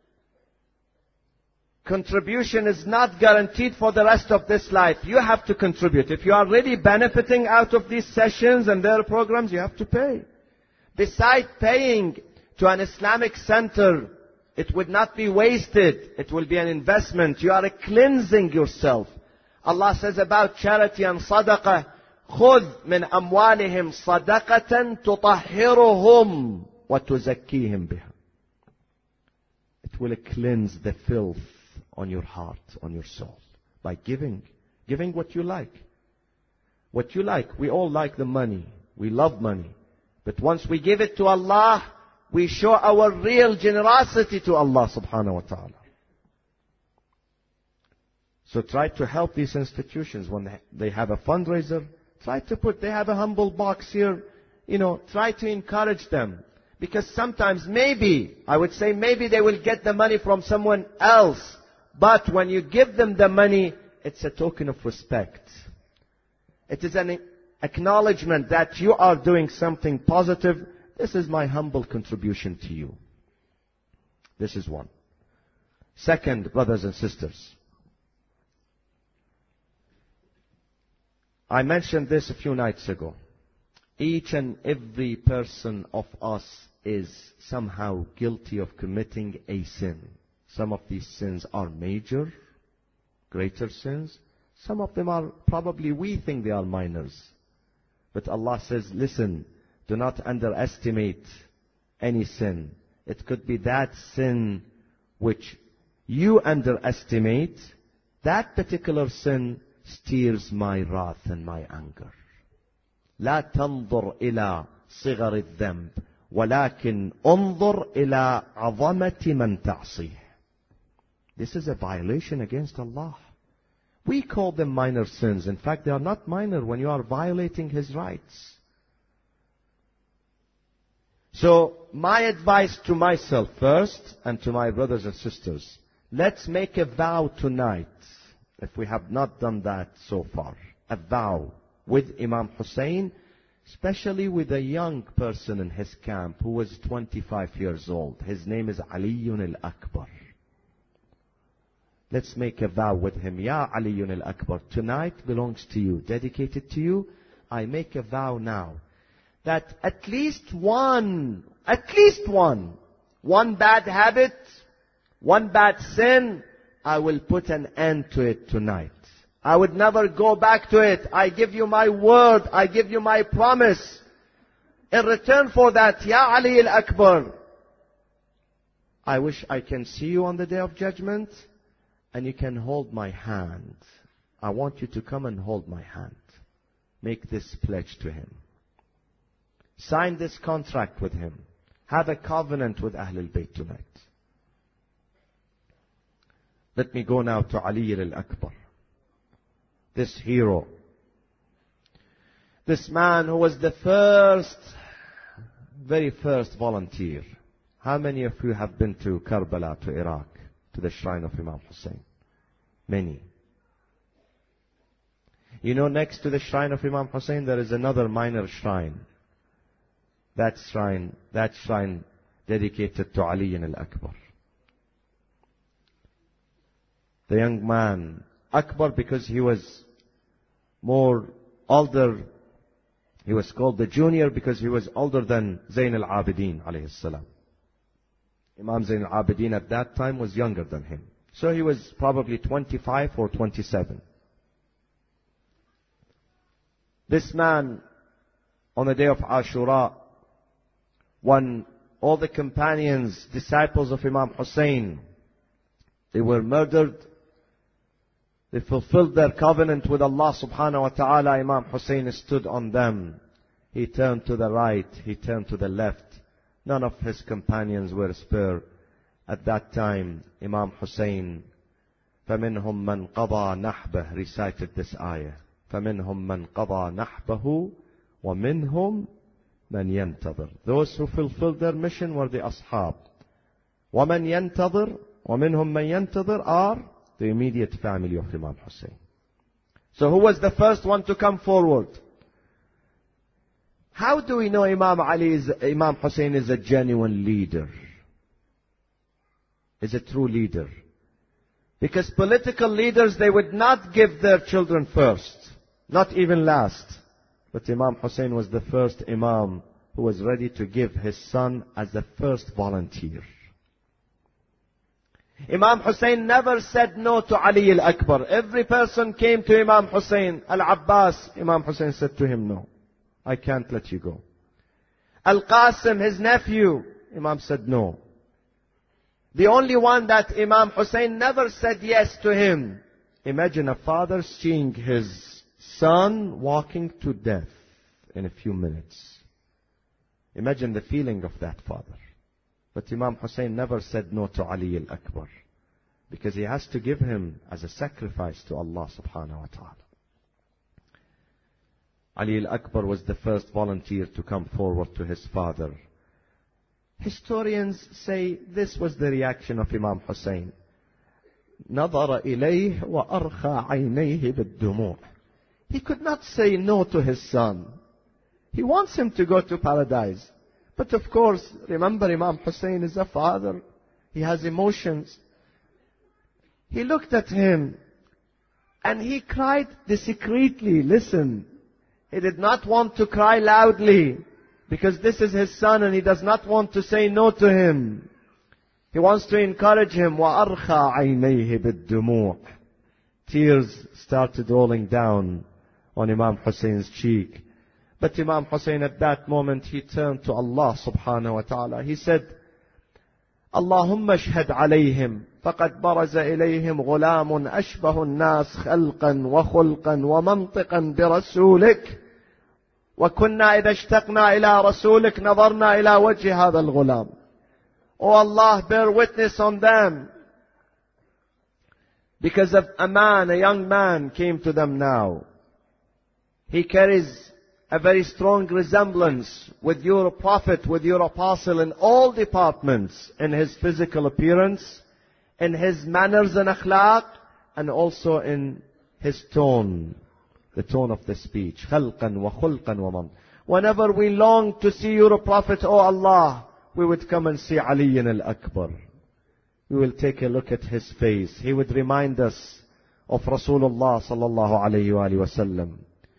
contribution is not guaranteed for the rest of this life. You have to contribute. If you are really benefiting out of these sessions and their programs, you have to pay. Besides paying to an Islamic center, it would not be wasted. It will be an investment. You are cleansing yourself. Allah says about charity and sadaqah, خُذْ مِنْ أَمْوَالِهِمْ صَدَقَةً تُطَهِّرُهُمْ وَتُزَكِّيهِمْ بِهَا. It will cleanse the filth on your heart, on your soul, by giving. Giving what you like. What you like. We all like the money. We love money. But once we give it to Allah, we show our real generosity to Allah subhanahu wa ta'ala. So try to help these institutions when they have a fundraiser. Try to put, they have a humble box here. You know, try to encourage them. Because sometimes maybe, I would say maybe they will get the money from someone else. But when you give them the money, it's a token of respect. It is an acknowledgement that you are doing something positive. This is my humble contribution to you. This is one. Second, brothers and sisters, I mentioned this a few nights ago. Each and every person of us is somehow guilty of committing a sin. Some of these sins are major, greater sins. Some of them are probably, we think they are minors. But Allah says, listen, do not underestimate any sin. It could be that sin which you underestimate. That particular sin steers my wrath and my anger. لا تنظر إلى صغر الذنب ولكن انظر إلى عظمة من تعصيه. This is a violation against Allah. We call them minor sins. In fact, they are not minor when you are violating His rights. So, my advice to myself first and to my brothers and sisters, let's make a vow tonight, if we have not done that so far, a vow with Imam Hussein, especially with a young person in his camp who was twenty-five years old. His name is Aliyun al-Akbar. Let's make a vow with him. Ya Aliyun al-Akbar, tonight belongs to you, dedicated to you. I make a vow now that at least one, at least one, one bad habit, one bad sin, I will put an end to it tonight. I would never go back to it. I give you my word. I give you my promise. In return for that, Ya Ali al-Akbar, I wish I can see you on the Day of Judgment and you can hold my hand. I want you to come and hold my hand. Make this pledge to him. Sign this contract with him. Have a covenant with Ahlul Bayt tonight. Let me go now to Ali al-Akbar. This hero. This man who was the first, very first volunteer. How many of you have been to Karbala, to Iraq, to the shrine of Imam Hussein? Many. You know, next to the shrine of Imam Hussein, there is another minor shrine. That shrine, that shrine dedicated to Ali al-Akbar. The young man, Akbar, because he was more older, he was called the junior because he was older than Zayn al-Abidin alayhi salam. Imam Zayn al-Abidin at that time was younger than him. So he was probably twenty-five or twenty-seven. This man, on the day of Ashura, when all the companions, disciples of Imam Hussein, they were murdered, they fulfilled their covenant with Allah subhanahu wa ta'ala. Imam Hussein stood on them. He turned to the right, he turned to the left. None of his companions were spared. At that time, Imam Hussein, فَمِنْهُمْ مَنْ قَضَى نَحْبَهُ, recited this ayah. فَمِنْهُمْ مَنْ قَضَى نَحْبَهُ وَمِنْهُمْ مَنْ يَنْتَظِرُ. Those who fulfilled their mission were the ashab. وَمَنْ يَنْتَظِرُ, وَمِنْهُمْ مَنْ يَنْتَظِرُ are the immediate family of Imam Hussein. So who was the first one to come forward? How do we know Imam Ali is, Imam Hussein is a genuine leader? Is a true leader? Because political leaders, they would not give their children first, not even last. But Imam Hussein was the first Imam who was ready to give his son as the first volunteer. Imam Hussein never said no to Ali al-Akbar. Every person came to Imam Hussein. Al-Abbas, Imam Hussein said to him, no, I can't let you go. Al-Qasim, his nephew, Imam said no. The only one that Imam Hussein never said yes to him. Imagine a father seeing his son walking to death in a few minutes. Imagine the feeling of that father. But Imam Hussein never said no to Ali al-Akbar, because he has to give him as a sacrifice to Allah subhanahu wa ta'ala. Ali al-Akbar was the first volunteer to come forward to his father. Historians say this was the reaction of Imam Hussein. نظر إليه وأرخى عينيه بالدموع. He could not say no to his son. He wants him to go to paradise. But of course, remember, Imam Hussein is a father. He has emotions. He looked at him and he cried discreetly. Listen, he did not want to cry loudly because this is his son and he does not want to say no to him. He wants to encourage him. وَأَرْخَى عَيْنَيْهِ بِالدُّمُوعِ. Tears started rolling down on Imam Hussein's cheek. But Imam Hussein at that moment, he turned to Allah subhanahu wa ta'ala. He said, اللهم اشهد عليهم فقد برز إليهم غلام أشبه الناس خلقا وخلقا ومنطقا برسولك وكنا إذا اشتقنا إلى رسولك نظرنا إلى وجه هذا الغلام. Oh Allah, bear witness on them. Because of a man, a young man came to them now. He carries a very strong resemblance with your prophet, with your apostle in all departments, in his physical appearance, in his manners and akhlaq, and also in his tone, the tone of the speech. خَلْقًا وَخُلْقًا وَمَنْ. Whenever we long to see your prophet, O Allah, we would come and see Ali al-Akbar. We will take a look at his face. He would remind us of Rasulullah sallallahu alayhi wa sallam.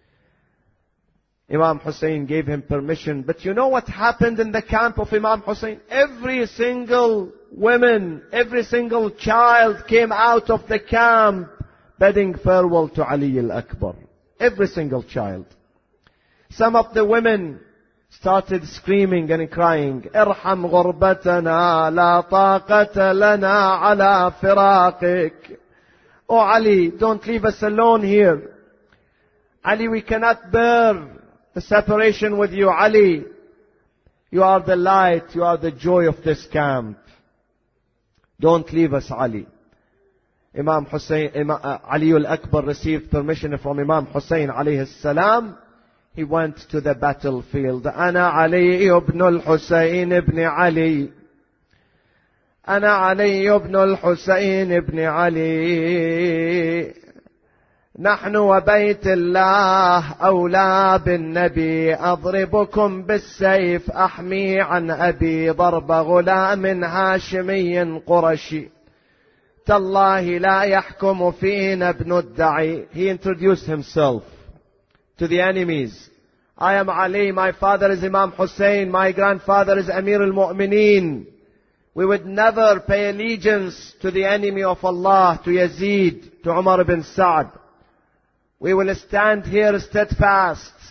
Imam Hussein gave him permission. But you know what happened in the camp of Imam Hussein? Every single woman, every single child came out of the camp bidding farewell to Ali al-Akbar. Every single child. Some of the women started screaming and crying, ارحم غربتنا لا طاقة لنا على فراقك. Oh Ali, don't leave us alone here. Ali, we cannot bear the separation with you. Ali, you are the light, you are the joy of this camp. Don't leave us, Ali. Imam Hussein, Imam, uh, Ali al-Akbar received permission from Imam Hussein alayhi salam. He went to the battlefield. أنا علي ابن الحسين ابن علي. أنا علي ابن الحسين ابن علي. نحن وبيت الله أولى بالنبي. أضربكم بالسيف أحمي عن أبي ضرب غلام هاشمي قرشي. تالله لا يحكم فينا ابن الدعي. He introduced himself to the enemies. I am Ali, my father is Imam Hussein, my grandfather is Amir al-Mu'mineen. We would never pay allegiance to the enemy of Allah, to Yazid, to Umar ibn Sa'd. We will stand here steadfast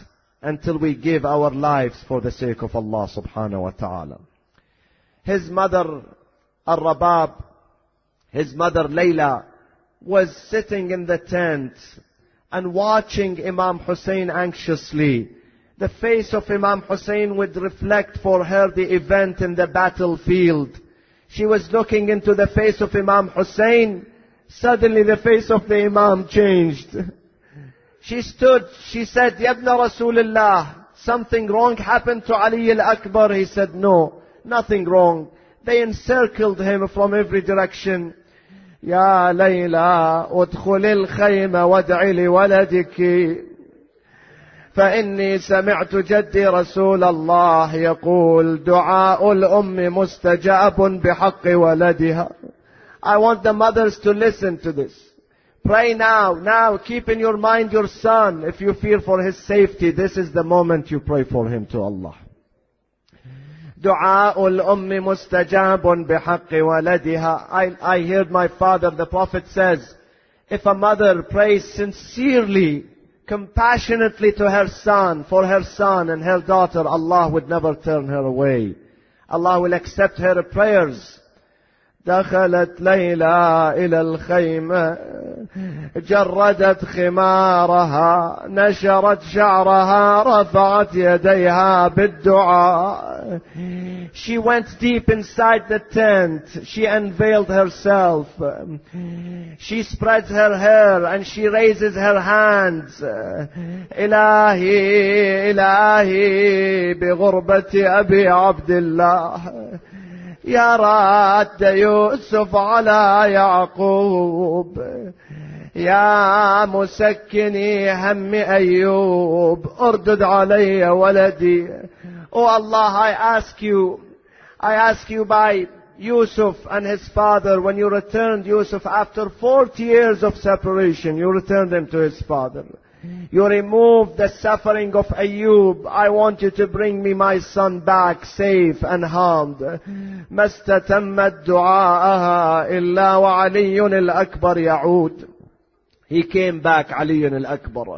until we give our lives for the sake of Allah subhanahu wa ta'ala. His mother, Al-Rabab, his mother Layla, was sitting in the tent and watching Imam Hussein anxiously. The face of Imam Hussein would reflect for her the event in the battlefield. She was looking into the face of Imam Hussein. Suddenly the face of the Imam changed. She stood, she said, Yabna Rasulullah, something wrong happened to Ali al-Akbar. He said, no, nothing wrong. They encircled him from every direction. Ya Layla, udkhul al-khayma wad'i li waladiki. فإني سمعت جدي رسول الله يقول دعاء الأم مستجاب بحق ولدها. I want the mothers to listen to this. Pray now, now keep in your mind your son. If you fear for his safety, this is the moment you pray for him to Allah. دعاء الأم مستجاب بحق ولدها. I, I heard my father, the Prophet says, if a mother prays sincerely, compassionately to her son, for her son and her daughter, Allah would never turn her away. Allah will accept her prayers. دخلت ليلى إلى الخيمة جردت خمارها نشرت شعرها رفعت يديها بالدعاء. She went deep inside the tent. She unveiled herself. She spreads her hair and she raises her hands. إلهي إلهي بغربة أبي عبد الله يا راد يوسف على يعقوب يا مسكني هم أيوب اردد علي ولدي. Oh Allah, I ask you, I ask you by Yusuf and his father, when you returned Yusuf after forty years of separation, you returned him to his father. You removed the suffering of Ayub. I want you to bring me my son back safe and harmed. ما استتمت دعاءها إلا وعلي الأكبر يعود. He came back, Ali al-Akbar.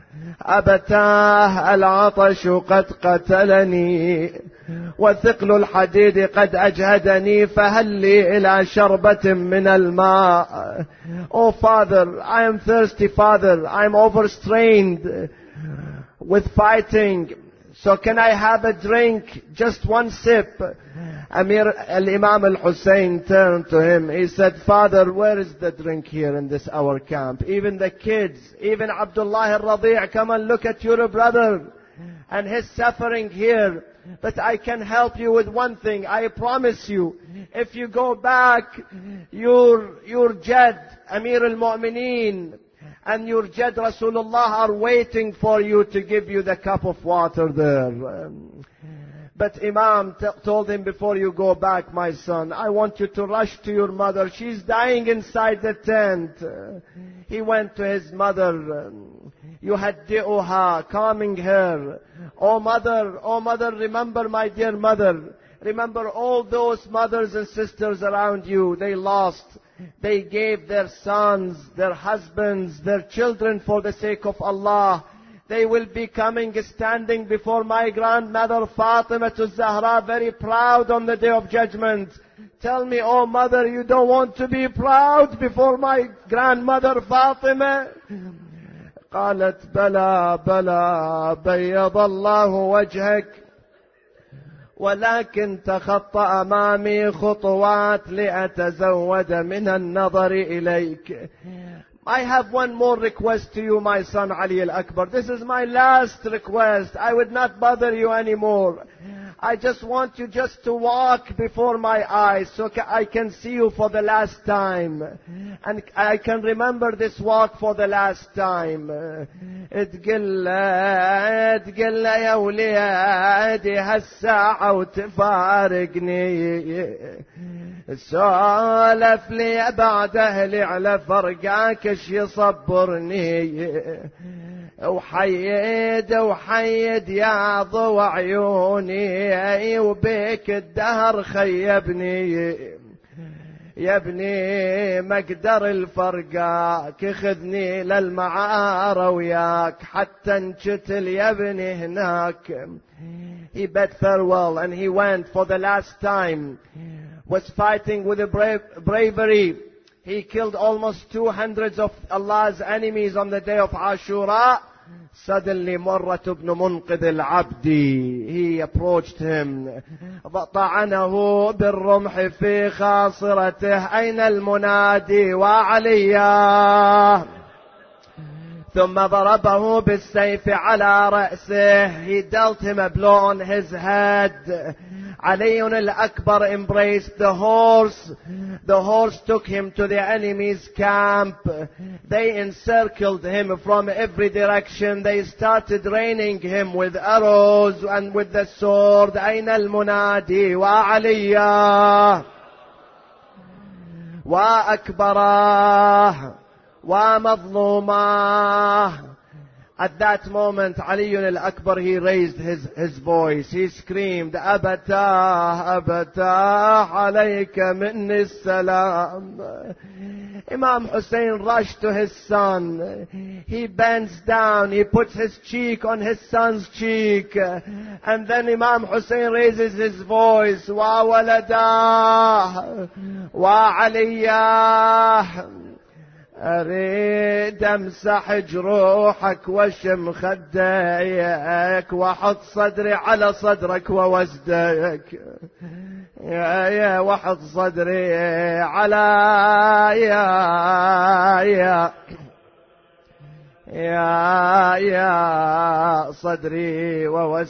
أبتاه العطش قد قتلني وثقل الحديد قد أجهدني فهل لي إلى شربة من الماء. Oh father, I am thirsty father, I am overstrained with fighting, so can I have a drink, just one sip? Amir al-Imam al-Hussein turned to him. He said, father, where is the drink here in this our camp? Even the kids, even Abdullah al-Radi', come and look at your brother and his suffering here. But I can help you with one thing. I promise you, if you go back, your, your Jad, Amir al-Mu'mineen, and your Jad Rasulullah are waiting for you to give you the cup of water there. But Imam t- told him, before you go back, my son, I want you to rush to your mother. She's dying inside the tent. Uh, he went to his mother. Um, yuhaddi'uha, calming her. Oh mother, oh mother, remember my dear mother. Remember all those mothers and sisters around you. They lost. They gave their sons, their husbands, their children for the sake of Allah. They will be coming, standing before my grandmother Fatima to Zahra, very proud on the Day of Judgment. Tell me, oh mother, you don't want to be proud before my grandmother Fatima? قالت بلى بلى بيض الله وجهك ولكن تخطى أمامي خطوات لأتزود من النظر إليك. I have one more request to you, my son Ali al-Akbar. This is my last request. I would not bother you anymore. I just want you just to walk before my eyes so I can see you for the last time. And I can remember this walk for the last time. تقل تقل يا وليدي هالساعة وتفارقني سولف لي بعد أهلي على فرقاك اش يصبرني وحيد وحيد يا ضو عيوني وبيك الدهر خيبني يا ابني ما اقدر الفرقاك، خذني للمعارة وياك حتى انقتل يا ابني هناك. He bid farewell and he went for the last time, was fighting with a brave, bravery. He killed almost two hundreds of Allah's enemies on the day of Ashura. Suddenly مرة بن منقذ العبدي, he approached him, طعنه بالرمح في خاصرته. أين المنادي وعليا؟ ثم ضربه بالسيف على رأسه. He dealt him a blow on his head. علي الأكبر embraced the horse. The horse took him to the enemy's camp. They encircled him from every direction. They started raining him with arrows and with the sword. أين المنادي وعليا وأكبره ومظلومه. At that moment, Ali al-Akbar, he raised his, his voice. He screamed, Abatah, Abatah, alayka minni salam. Imam Hussein rushed to his son. He bends down. He puts his cheek on his son's cheek. And then Imam Hussein raises his voice, Wa waladah, Wa aliyah. أريد أمسح جروحك وشم خديك وحط صدري على صدرك ووزدك. يا يا وحط صدري على يا يا يا يا صدري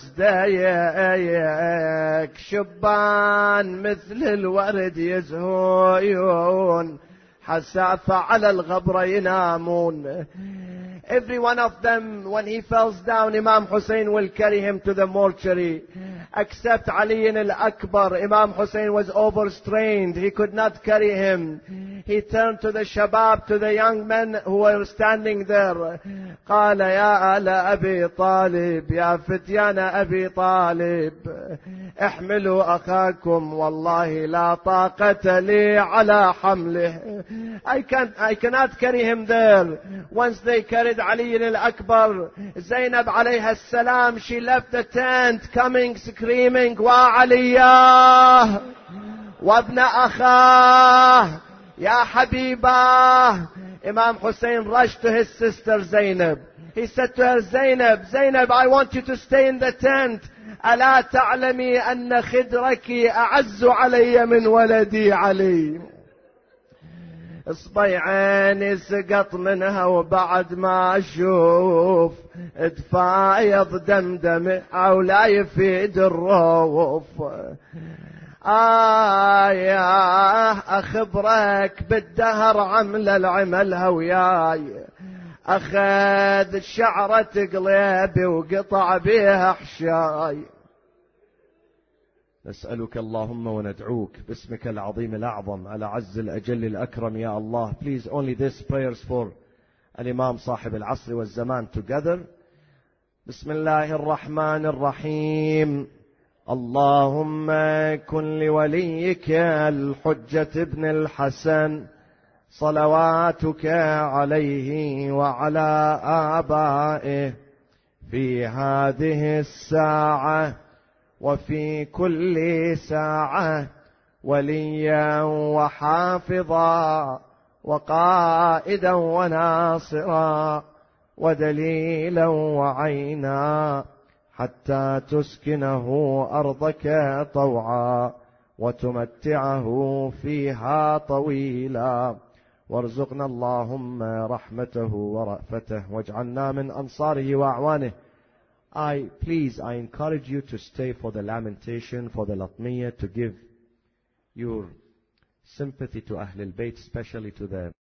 ووزديك. شبان مثل الورد يزهوون حسافة على الغبر ينامون. Every one of them, when he falls down, Imam Hussein will carry him to the mortuary. Except Ali al-Akbar, Imam Hussein was overstrained. He could not carry him. He turned to the shabab, to the young men who were standing there. قال يا آل أبي طالب, يا فتيان أبي طالب, احملوا أخاكم والله لا طاقة لي على حمله. I can't, I cannot carry him there. Once they carried Ali al-Akbar, Zainab alayha salam, she left the tent coming screaming, Wa aliyah, wa ibna akhah, ya habibah. Imam Hussein rushed to his sister Zainab. He said to her, Zainab, Zainab, I want you to stay in the tent. ألا تعلمي أن خدرك أعز علي من ولدي علي. اصبي عيني سقط منها وبعد ما أشوف اتفايض دمدم أو لا يفيد الروف. آه يا أخبرك بالدهر عمل العملها وياي, أخذ شعرة قلبي وقطع بيها حشاي. نسألك اللهم وندعوك باسمك العظيم الأعظم الأعز الأجل الأكرم يا الله. Please, only this prayers for الإمام صاحب العصر والزمان together. بسم الله الرحمن الرحيم. اللهم كن لوليك الحجة ابن الحسن صلواتك عليه وعلى آبائه في هذه الساعة وفي كل ساعة وليا وحافظا وقائدا وناصرا ودليلا وعينا حتى تسكنه أرضك طوعا وتمتعه فيها طويلا. وارزقنا اللهم رحمته ورأفته واجعلنا من أنصاره وأعوانه. I, please, I encourage you to stay for the lamentation, for the latmiyah, to give your sympathy to Ahlul Bayt, especially to the